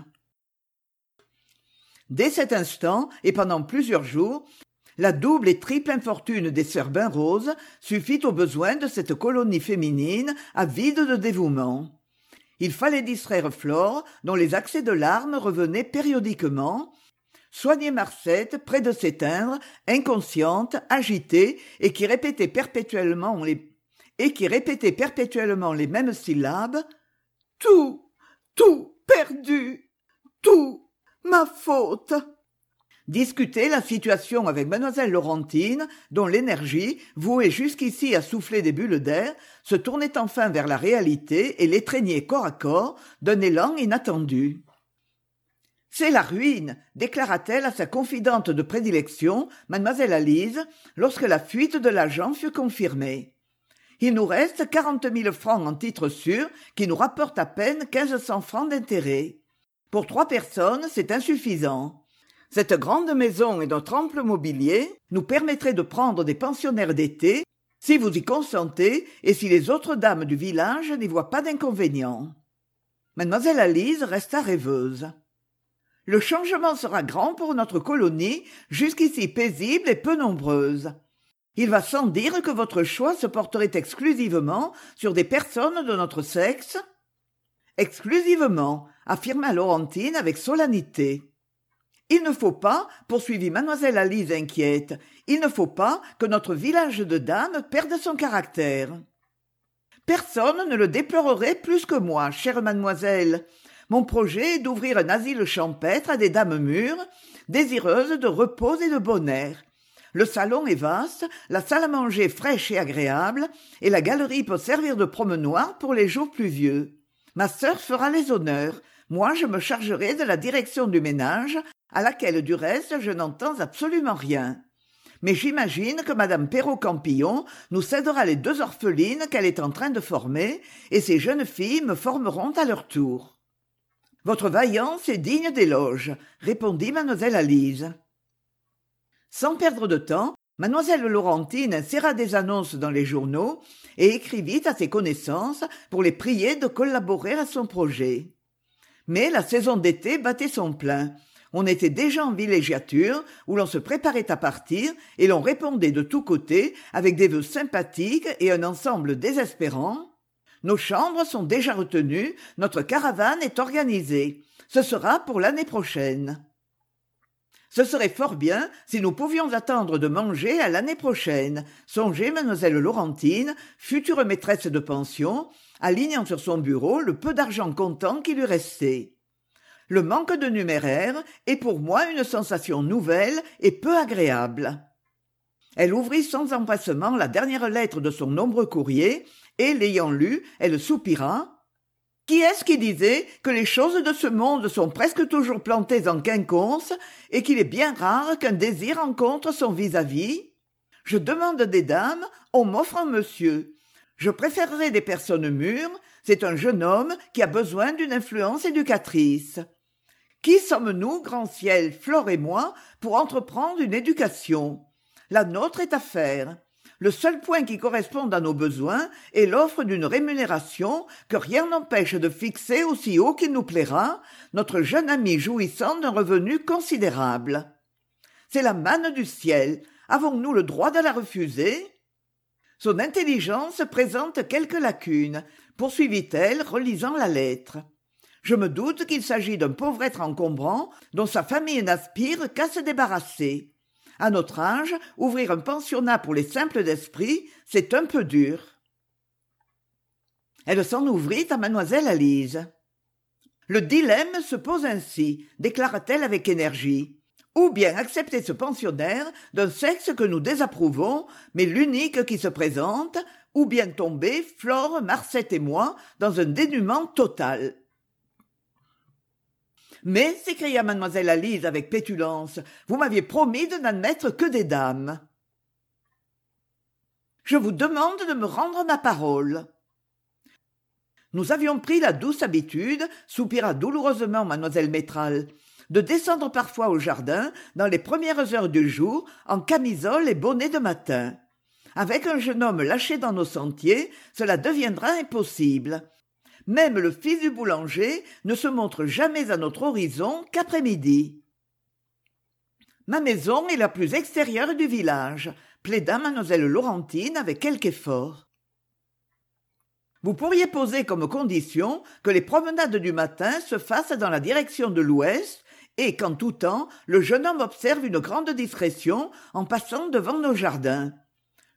Dès cet instant, et pendant plusieurs jours, la double et triple infortune des sœurs Bain-Rose suffit aux besoins de cette colonie féminine avide de dévouement. Il fallait distraire Flore, dont les accès de larmes revenaient périodiquement, soigner Marcette près de s'éteindre, inconsciente, agitée, et qui répétait perpétuellement les, et qui répétait perpétuellement les mêmes syllabes. « Tout, tout perdu, tout. Ma faute !» Discuter la situation avec mademoiselle Laurentine, dont l'énergie, vouée jusqu'ici à souffler des bulles d'air, se tournait enfin vers la réalité et l'étreignait corps à corps d'un élan inattendu. « C'est la ruine !» déclara-t-elle à sa confidente de prédilection, mademoiselle Alise, lorsque la fuite de l'agent fut confirmée. « Il nous reste quarante mille francs en titres sûrs qui nous rapportent à peine quinze cents francs d'intérêt. Pour trois personnes, c'est insuffisant. Cette grande maison et notre ample mobilier nous permettraient de prendre des pensionnaires d'été, si vous y consentez et si les autres dames du village n'y voient pas d'inconvénient. » Mademoiselle Alise resta rêveuse. « Le changement sera grand pour notre colonie, jusqu'ici paisible et peu nombreuse. Il va sans dire que votre choix se porterait exclusivement sur des personnes de notre sexe. » « Exclusivement, affirma Laurentine avec solennité. Il ne faut pas, poursuivit mademoiselle Alise inquiète, il ne faut pas que notre village de dames perde son caractère. Personne ne le déplorerait plus que moi, chère mademoiselle. Mon projet est d'ouvrir un asile champêtre à des dames mûres, désireuses de repos et de bon air. Le salon est vaste, la salle à manger fraîche et agréable, et la galerie peut servir de promenoir pour les jours pluvieux. Ma sœur fera les honneurs, moi je me chargerai de la direction du ménage, à laquelle du reste je n'entends absolument rien. Mais j'imagine que madame Perrault-Campillon nous cédera les deux orphelines qu'elle est en train de former, et ces jeunes filles me formeront à leur tour. Votre vaillance est digne d'éloge, répondit mademoiselle Alise. Sans perdre de temps, mademoiselle Laurentine inséra des annonces dans les journaux et écrivit à ses connaissances pour les prier de collaborer à son projet. Mais la saison d'été battait son plein. On était déjà en villégiature, où l'on se préparait à partir, et l'on répondait de tous côtés avec des vœux sympathiques et un ensemble désespérant. Nos chambres sont déjà retenues, notre caravane est organisée. Ce sera pour l'année prochaine. Ce serait fort bien si nous pouvions attendre de manger à l'année prochaine, songeait mademoiselle Laurentine, future maîtresse de pension, alignant sur son bureau le peu d'argent comptant qui lui restait. Le manque de numéraire est pour moi une sensation nouvelle et peu agréable. Elle ouvrit sans empressement la dernière lettre de son nombreux courrier, et, l'ayant lue, elle soupira. « Qui est-ce qui disait que les choses de ce monde sont presque toujours plantées en quinconce et qu'il est bien rare qu'un désir rencontre son vis-à-vis ? Je demande des dames, on m'offre un monsieur. Je préférerais des personnes mûres, c'est un jeune homme qui a besoin d'une influence éducatrice. Qui sommes-nous, grand ciel, Flore et moi, pour entreprendre une éducation ? La nôtre est à faire. Le seul point qui corresponde à nos besoins est l'offre d'une rémunération que rien n'empêche de fixer aussi haut qu'il nous plaira, notre jeune ami jouissant d'un revenu considérable. C'est la manne du ciel. Avons-nous le droit de la refuser ? Son intelligence présente quelques lacunes, poursuivit-elle, relisant la lettre. Je me doute qu'il s'agit d'un pauvre être encombrant dont sa famille n'aspire qu'à se débarrasser. À notre âge, ouvrir un pensionnat pour les simples d'esprit, c'est un peu dur. Elle s'en ouvrit à mademoiselle Alise. Le dilemme se pose ainsi, déclara-t-elle avec énergie. Ou bien accepter ce pensionnaire d'un sexe que nous désapprouvons, mais l'unique qui se présente, ou bien tomber, Flore, Marcette et moi, dans un dénuement total. Mais, s'écria mademoiselle Alise avec pétulance, vous m'aviez promis de n'admettre que des dames. Je vous demande de me rendre ma parole. Nous avions pris la douce habitude, soupira douloureusement mademoiselle Métral, de descendre parfois au jardin dans les premières heures du jour en camisole et bonnet de matin. Avec un jeune homme lâché dans nos sentiers, cela deviendra impossible. Même le fils du boulanger ne se montre jamais à notre horizon qu'après-midi. Ma maison est la plus extérieure du village, plaida mademoiselle Laurentine avec quelque effort. Vous pourriez poser comme condition que les promenades du matin se fassent dans la direction de l'ouest et qu'en tout temps le jeune homme observe une grande discrétion en passant devant nos jardins. Fume-t-il ?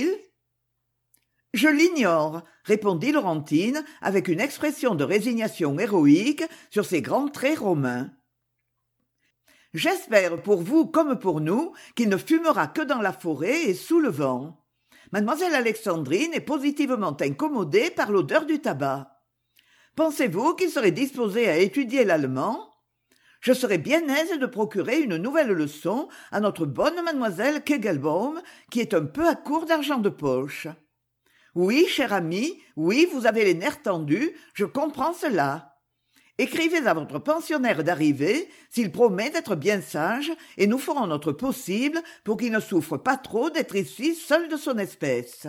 Je l'ignore, répondit Laurentine avec une expression de résignation héroïque sur ses grands traits romains. J'espère pour vous comme pour nous qu'il ne fumera que dans la forêt et sous le vent. Mademoiselle Alexandrine est positivement incommodée par l'odeur du tabac. Pensez-vous qu'il serait disposé à étudier l'allemand ? Je serais bien aise de procurer une nouvelle leçon à notre bonne mademoiselle Kegelbaum, qui est un peu à court d'argent de poche. Oui, cher ami, oui, vous avez les nerfs tendus, je comprends cela. Écrivez à votre pensionnaire d'arriver, s'il promet d'être bien sage, et nous ferons notre possible pour qu'il ne souffre pas trop d'être ici seul de son espèce.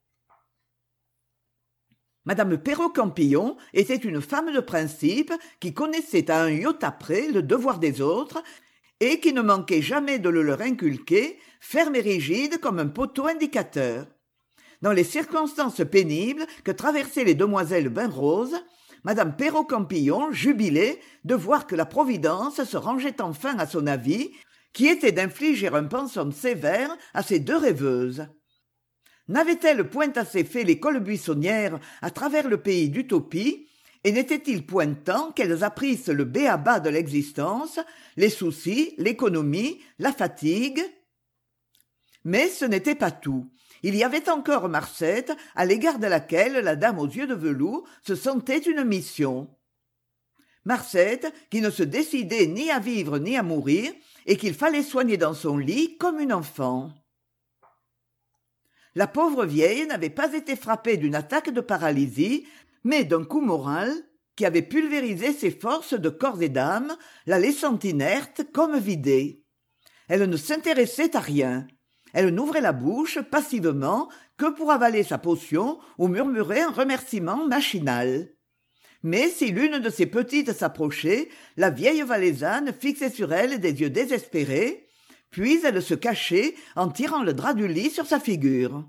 Madame Perrault-Campillon était une femme de principe qui connaissait à un iota près le devoir des autres et qui ne manquait jamais de le leur inculquer, ferme et rigide comme un poteau indicateur. Dans les circonstances pénibles que traversaient les demoiselles bain roses, Madame Perrault-Campillon jubilait de voir que la Providence se rangeait enfin à son avis, qui était d'infliger un pensum sévère à ces deux rêveuses. N'avait-elle point assez fait l'école buissonnière à travers le pays d'utopie, et n'était-il point temps qu'elles apprissent le b.a.-ba de l'existence, les soucis, l'économie, la fatigue? Mais ce n'était pas tout. Il y avait encore Marcette, à l'égard de laquelle la dame aux yeux de velours se sentait une mission. Marcette, qui ne se décidait ni à vivre ni à mourir, et qu'il fallait soigner dans son lit comme une enfant. La pauvre vieille n'avait pas été frappée d'une attaque de paralysie, mais d'un coup moral qui avait pulvérisé ses forces de corps et d'âme, la laissant inerte comme vidée. Elle ne s'intéressait à rien. Elle n'ouvrait la bouche passivement que pour avaler sa potion ou murmurer un remerciement machinal. Mais si l'une de ses petites s'approchait, la vieille valaisanne fixait sur elle des yeux désespérés, puis elle se cachait en tirant le drap du lit sur sa figure.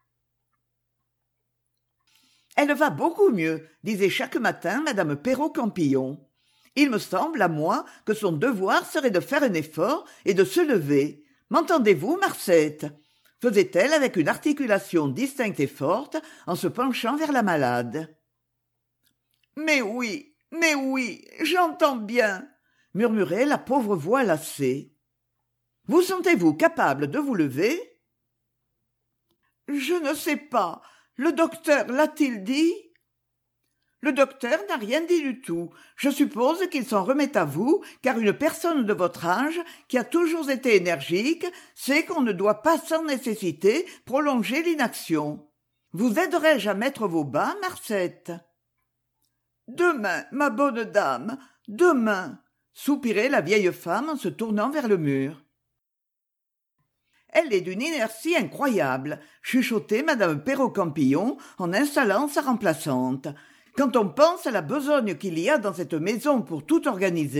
« Elle va beaucoup mieux, disait chaque matin madame Perrault-Campillon. Il me semble, à moi, que son devoir serait de faire un effort et de se lever. M'entendez-vous, Marcette ?» faisait-elle avec une articulation distincte et forte en se penchant vers la malade. « Mais oui, mais oui, j'entends bien, » murmurait la pauvre voix lassée. « Vous sentez-vous capable de vous lever ?»« Je ne sais pas. Le docteur l'a-t-il dit ?»« Le docteur n'a rien dit du tout. Je suppose qu'il s'en remet à vous, car une personne de votre âge, qui a toujours été énergique, sait qu'on ne doit pas sans nécessité prolonger l'inaction. Vous aiderai-je à mettre vos bas, Marcette ?»« Demain, ma bonne dame, demain !» soupirait la vieille femme en se tournant vers le mur. « Elle est d'une inertie incroyable, » chuchotait madame Perrault-Campillon en installant sa remplaçante. « Quand on pense à la besogne qu'il y a dans cette maison pour tout organiser... »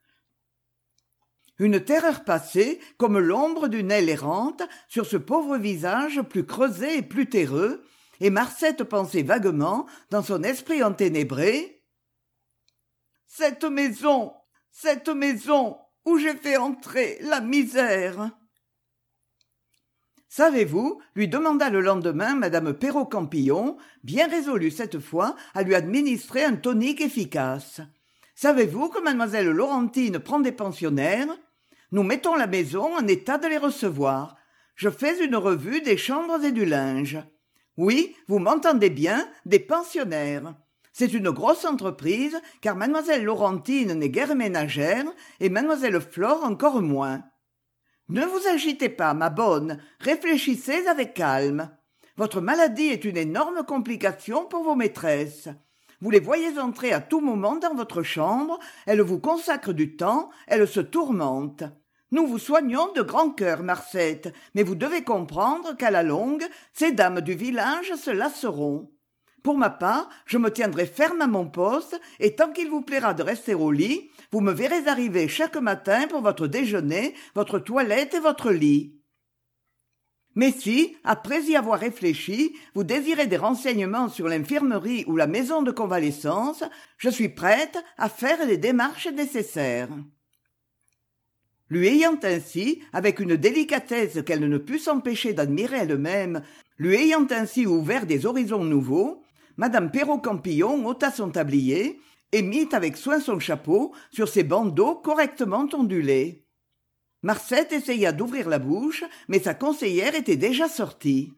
Une terreur passait, comme l'ombre d'une aile errante, sur ce pauvre visage plus creusé et plus terreux, et Marcette pensait vaguement, dans son esprit enténébré, « Cette maison, cette maison où j'ai fait entrer la misère !» « Savez-vous, lui demanda le lendemain madame Perrault-Campillon, bien résolue cette fois à lui administrer un tonique efficace. Savez-vous que mademoiselle Laurentine prend des pensionnaires ? Nous mettons la maison en état de les recevoir. Je fais une revue des chambres et du linge. Oui, vous m'entendez bien, des pensionnaires. C'est une grosse entreprise, car mademoiselle Laurentine n'est guère ménagère, et mademoiselle Flore encore moins. Ne vous agitez pas, ma bonne, réfléchissez avec calme. Votre maladie est une énorme complication pour vos maîtresses. Vous les voyez entrer à tout moment dans votre chambre, elles vous consacrent du temps, elles se tourmentent. Nous vous soignons de grand cœur, Marcette, mais vous devez comprendre qu'à la longue, ces dames du village se lasseront. Pour ma part, je me tiendrai ferme à mon poste, et tant qu'il vous plaira de rester au lit, vous me verrez arriver chaque matin pour votre déjeuner, votre toilette et votre lit. Mais si, après y avoir réfléchi, vous désirez des renseignements sur l'infirmerie ou la maison de convalescence, je suis prête à faire les démarches nécessaires. » Lui ayant ainsi, avec une délicatesse qu'elle ne put s'empêcher d'admirer elle-même, lui ayant ainsi ouvert des horizons nouveaux, madame Perrault-Campillon ôta son tablier et mit avec soin son chapeau sur ses bandeaux correctement ondulés. Marcette essaya d'ouvrir la bouche, mais sa conseillère était déjà sortie.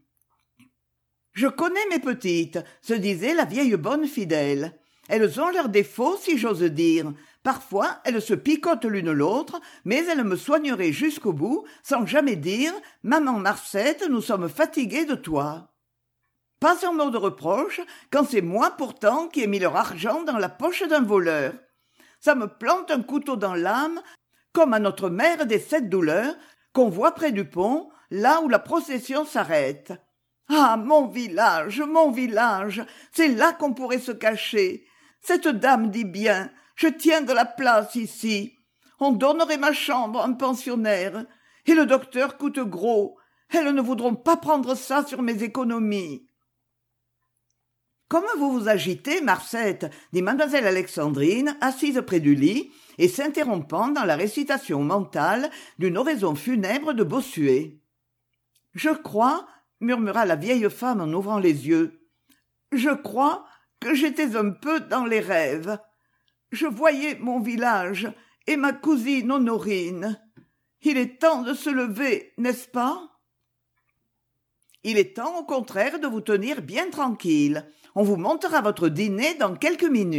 « Je connais mes petites, » se disait la vieille bonne fidèle. « Elles ont leurs défauts, si j'ose dire. Parfois, elles se picotent l'une l'autre, mais elles me soigneraient jusqu'au bout, sans jamais dire « Maman Marcette, nous sommes fatiguées de toi. » Pas un mot de reproche, quand c'est moi pourtant qui ai mis leur argent dans la poche d'un voleur. Ça me plante un couteau dans l'âme, comme à notre mère des sept douleurs, qu'on voit près du pont, là où la procession s'arrête. Ah, mon village, mon village, c'est là qu'on pourrait se cacher. Cette dame dit bien, je tiens de la place ici. On donnerait ma chambre à un pensionnaire. Et le docteur coûte gros. Elles ne voudront pas prendre ça sur mes économies. Comme vous vous agitez, Marcette, dit mademoiselle Alexandrine, assise près du lit, et s'interrompant dans la récitation mentale d'une oraison funèbre de Bossuet. « Je crois, murmura la vieille femme en ouvrant les yeux, je crois que j'étais un peu dans les rêves. Je voyais mon village et ma cousine Honorine. Il est temps de se lever, n'est-ce pas ? Il est temps, au contraire, de vous tenir bien tranquille. On vous montera votre dîner dans quelques minutes. »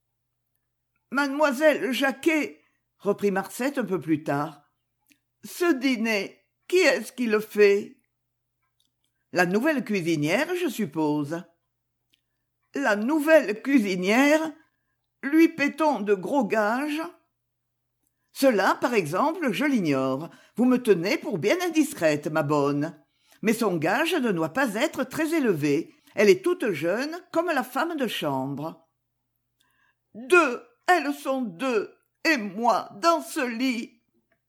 Mademoiselle Jacquet, reprit Marcette un peu plus tard, ce dîner, qui est-ce qui le fait ? La nouvelle cuisinière, je suppose. La nouvelle cuisinière, lui paie-t-on de gros gages ? Cela, par exemple, je l'ignore. Vous me tenez pour bien indiscrète, ma bonne. Mais son gage ne doit pas être très élevé. Elle est toute jeune, comme la femme de chambre. Deux, elles sont deux, et moi, dans ce lit.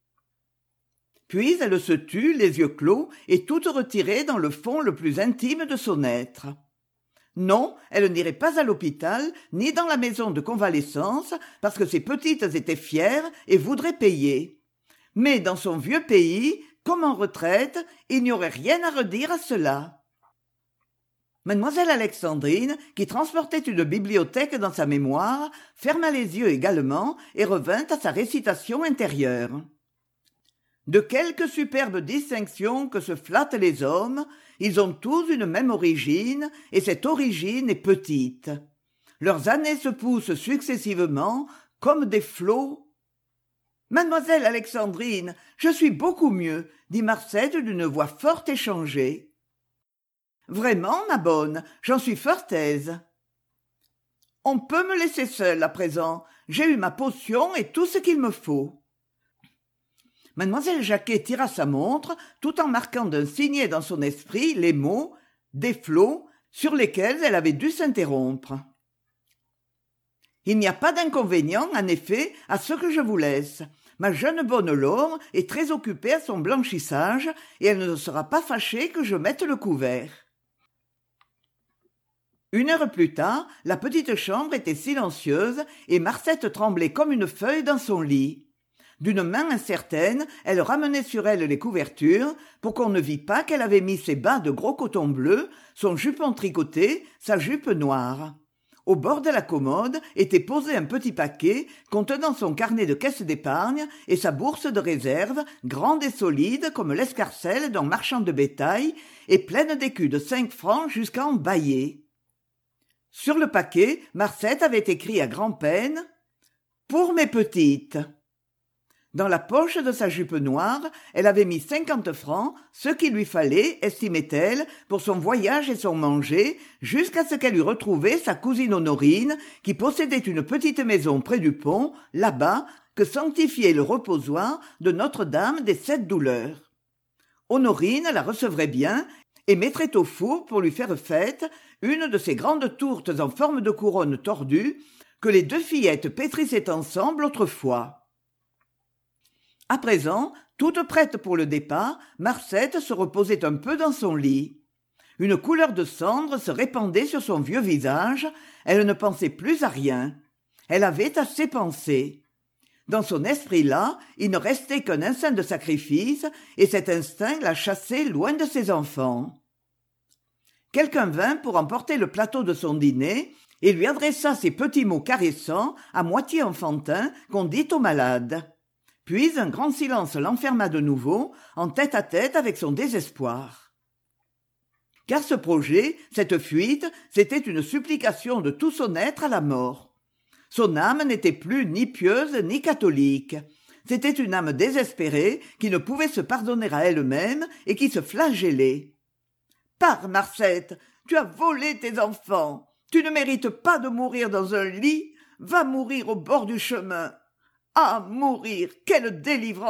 Puis elle se tut, les yeux clos, et toute retirée dans le fond le plus intime de son être. Non, elle n'irait pas à l'hôpital, ni dans la maison de convalescence, parce que ses petites étaient fières et voudraient payer. Mais dans son vieux pays, comme en retraite, il n'y aurait rien à redire à cela. Mademoiselle Alexandrine, qui transportait une bibliothèque dans sa mémoire, ferma les yeux également et revint à sa récitation intérieure. De quelque superbe distinction que se flattent les hommes, ils ont tous une même origine, et cette origine est petite. Leurs années se poussent successivement, comme des flots. « Mademoiselle Alexandrine, je suis beaucoup mieux, » dit Marcette d'une voix forte et changée. « Vraiment, ma bonne, j'en suis fort aise. »« On peut me laisser seule à présent. J'ai eu ma potion et tout ce qu'il me faut. » Mademoiselle Jacquet tira sa montre, tout en marquant d'un signet dans son esprit les mots « des flots » sur lesquels elle avait dû s'interrompre. « Il n'y a pas d'inconvénient, en effet, à ce que je vous laisse. Ma jeune bonne Laure est très occupée à son blanchissage et elle ne sera pas fâchée que je mette le couvert. » Une heure plus tard, la petite chambre était silencieuse et Marcette tremblait comme une feuille dans son lit. D'une main incertaine, elle ramenait sur elle les couvertures pour qu'on ne vît pas qu'elle avait mis ses bas de gros coton bleu, son jupon tricoté, sa jupe noire. Au bord de la commode était posé un petit paquet contenant son carnet de caisse d'épargne et sa bourse de réserve, grande et solide comme l'escarcelle d'un marchand de bétail et pleine d'écus de cinq francs jusqu'à en bâiller. Sur le paquet, Marcette avait écrit à grand-peine « Pour mes petites ». Dans la poche de sa jupe noire, elle avait mis cinquante francs, ce qu'il lui fallait, estimait-elle, pour son voyage et son manger, jusqu'à ce qu'elle eût retrouvé sa cousine Honorine, qui possédait une petite maison près du pont, là-bas, que sanctifiait le reposoir de Notre-Dame des Sept Douleurs. Honorine la recevrait bien et mettrait au four pour lui faire fête une de ces grandes tourtes en forme de couronne tordue que les deux fillettes pétrissaient ensemble autrefois. À présent, toute prête pour le départ, Marcette se reposait un peu dans son lit. Une couleur de cendre se répandait sur son vieux visage, elle ne pensait plus à rien. Elle avait assez pensé. Dans son esprit-là, il ne restait qu'un instinct de sacrifice, et cet instinct la chassait loin de ses enfants. Quelqu'un vint pour emporter le plateau de son dîner, et lui adressa ces petits mots caressants, à moitié enfantins, qu'on dit aux malades. Puis un grand silence l'enferma de nouveau, en tête-à-tête avec son désespoir. Car ce projet, cette fuite, c'était une supplication de tout son être à la mort. Son âme n'était plus ni pieuse ni catholique. C'était une âme désespérée qui ne pouvait se pardonner à elle-même et qui se flagellait. « Pars, Marcette, tu as volé tes enfants. Tu ne mérites pas de mourir dans un lit. Va mourir au bord du chemin. Ah, mourir, quelle délivrance !»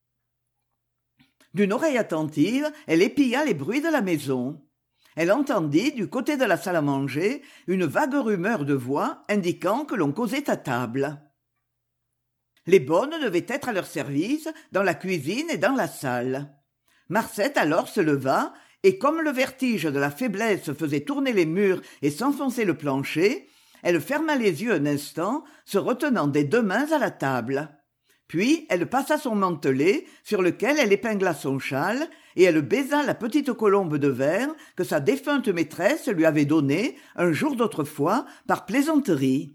D'une oreille attentive, elle épia les bruits de la maison. Elle entendit, du côté de la salle à manger, une vague rumeur de voix indiquant que l'on causait à table. Les bonnes devaient être à leur service, dans la cuisine et dans la salle. Marcette alors se leva et comme le vertige de la faiblesse faisait tourner les murs et s'enfoncer le plancher, elle ferma les yeux un instant, se retenant des deux mains à la table. Puis elle passa son mantelet, sur lequel elle épingla son châle, et elle baisa la petite colombe de verre que sa défunte maîtresse lui avait donnée, un jour d'autrefois, par plaisanterie.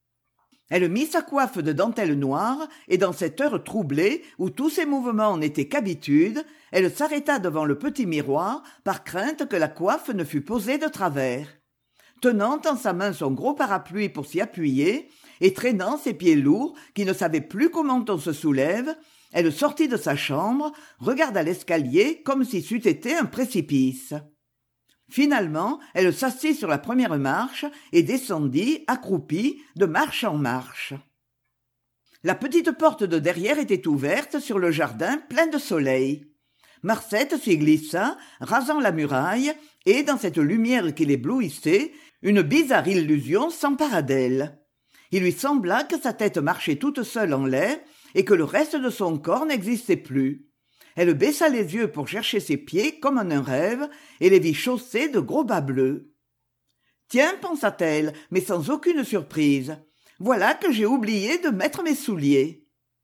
Elle mit sa coiffe de dentelle noire, et dans cette heure troublée, où tous ses mouvements n'étaient qu'habitude, elle s'arrêta devant le petit miroir, par crainte que la coiffe ne fût posée de travers. Tenant en sa main son gros parapluie pour s'y appuyer, et traînant ses pieds lourds, qui ne savaient plus comment on se soulève, elle sortit de sa chambre, regarda l'escalier comme si c'eût été un précipice. Finalement, elle s'assit sur la première marche et descendit, accroupie, de marche en marche. La petite porte de derrière était ouverte sur le jardin plein de soleil. Marcette s'y glissa, rasant la muraille, et dans cette lumière qui l'éblouissait, une bizarre illusion s'empara d'elle. Il lui sembla que sa tête marchait toute seule en l'air et que le reste de son corps n'existait plus. Elle baissa les yeux pour chercher ses pieds comme en un rêve et les vit chaussés de gros bas bleus. « Tiens, pensa-t-elle, mais sans aucune surprise, voilà que j'ai oublié de mettre mes souliers. »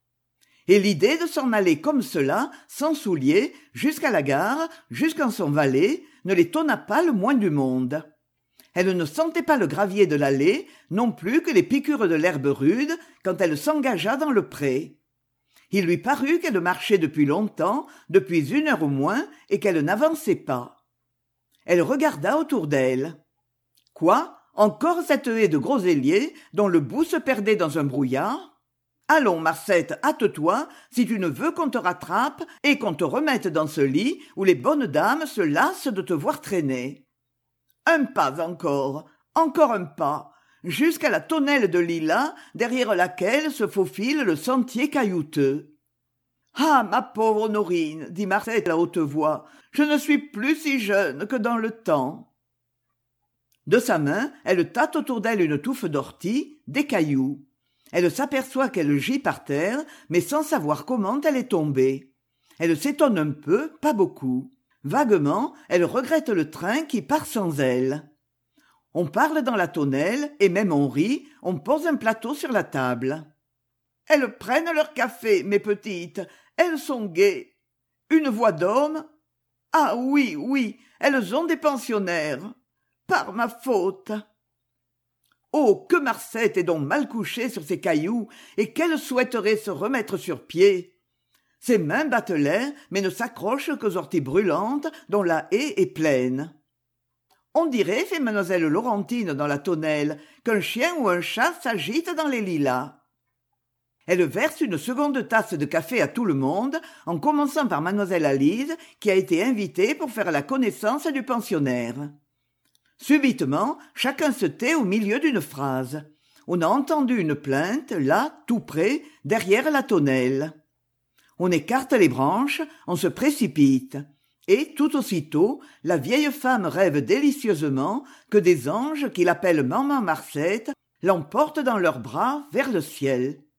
Et l'idée de s'en aller comme cela, sans souliers, jusqu'à la gare, jusqu'en son valet, ne l'étonna pas le moins du monde. Elle ne sentait pas le gravier de l'allée, non plus que les piqûres de l'herbe rude, quand elle s'engagea dans le pré. Il lui parut qu'elle marchait depuis longtemps, depuis une heure au moins, et qu'elle n'avançait pas. Elle regarda autour d'elle. Quoi ? Encore cette haie de groseilliers, dont le bout se perdait dans un brouillard ? Allons, Marcette, hâte-toi, si tu ne veux qu'on te rattrape et qu'on te remette dans ce lit où les bonnes dames se lassent de te voir traîner. Un pas encore, encore un pas, jusqu'à la tonnelle de lilas derrière laquelle se faufile le sentier caillouteux. « Ah, ma pauvre Honorine, dit Marcette à haute voix, je ne suis plus si jeune que dans le temps. » De sa main, elle tâte autour d'elle une touffe d'ortie, des cailloux. Elle s'aperçoit qu'elle gît par terre, mais sans savoir comment elle est tombée. Elle s'étonne un peu, pas beaucoup. Vaguement, elle regrette le train qui part sans elle. On parle dans la tonnelle, et même on rit, on pose un plateau sur la table. « Elles prennent leur café, mes petites, elles sont gaies. Une voix d'homme. Ah oui, oui, elles ont des pensionnaires. Par ma faute. » Oh, que Marcette est donc mal couchée sur ses cailloux, et qu'elle souhaiterait se remettre sur pied. Ses mains battent l'air, mais ne s'accrochent qu'aux orties brûlantes dont la haie est pleine. On dirait, fait mademoiselle Laurentine dans la tonnelle, qu'un chien ou un chat s'agite dans les lilas. Elle verse une seconde tasse de café à tout le monde, en commençant par mademoiselle Alise, qui a été invitée pour faire la connaissance du pensionnaire. Subitement, chacun se tait au milieu d'une phrase. On a entendu une plainte, là, tout près, derrière la tonnelle. On écarte les branches, on se précipite. Et, tout aussitôt, la vieille femme rêve délicieusement que des anges qui l'appellent maman Marcette l'emportent dans leurs bras vers le ciel.